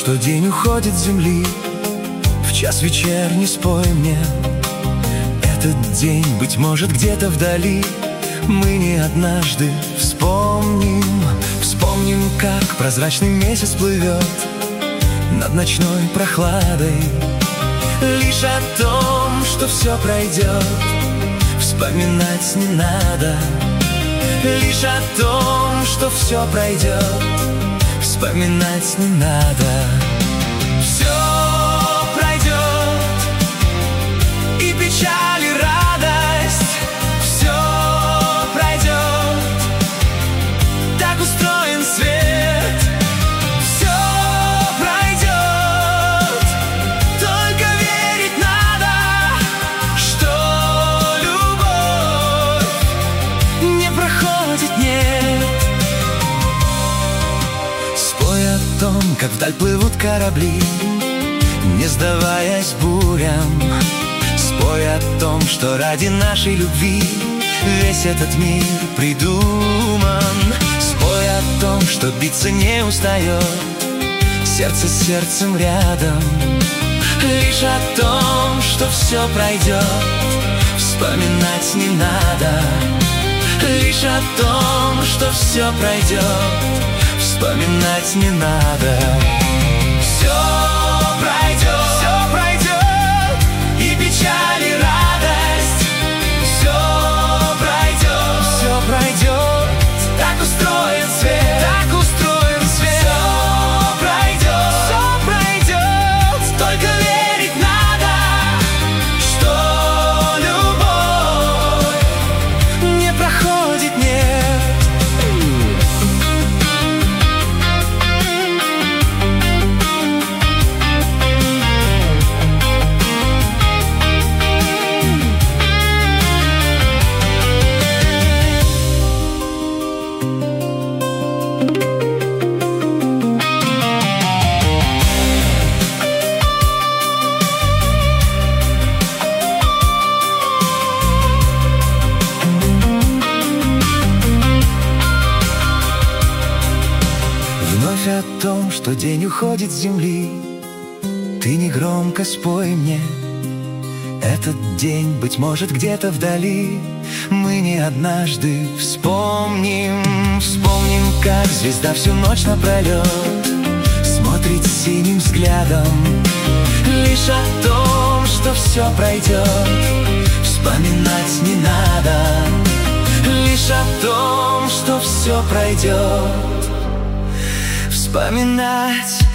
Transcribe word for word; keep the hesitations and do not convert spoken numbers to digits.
что день уходит с земли, в час вечерний спой мне. Этот день, быть может, где-то вдали мы не однажды вспомним. Вспомним, как прозрачный месяц плывет над ночной прохладой. Лишь о том, что все пройдет, вспоминать не надо. Лишь о том, что все пройдет, вспоминать не надо. Все пройдет, и печаль, и радость. Все пройдет, так устроен свет. Все пройдет, только верить надо, что любовь не проходит, нет. Спой о том, как вдаль плывут корабли, не сдаваясь бурям. Спой о том, что ради нашей любви весь этот мир придуман. Спой о том, что биться не устает сердце с сердцем рядом. Лишь о том, что все пройдет, вспоминать не надо. Лишь о том, что все пройдет, вспоминать не надо. Все пройдет, все пройдет, и печаль, и радость. Все пройдет, все пройдет, так устроен свет, так устроен свет. Все пройдет, все пройдет, только верить надо, что любовь не проходит, нет. Вновь о том, что день уходит с земли, ты негромко спой мне. Этот день, быть может, где-то вдали мы не однажды вспомним. Вспомним, как звезда всю ночь напролет смотрит синим взглядом. Лишь о том, что все пройдет, вспоминать не надо. Лишь о том, что все пройдет, вспоминать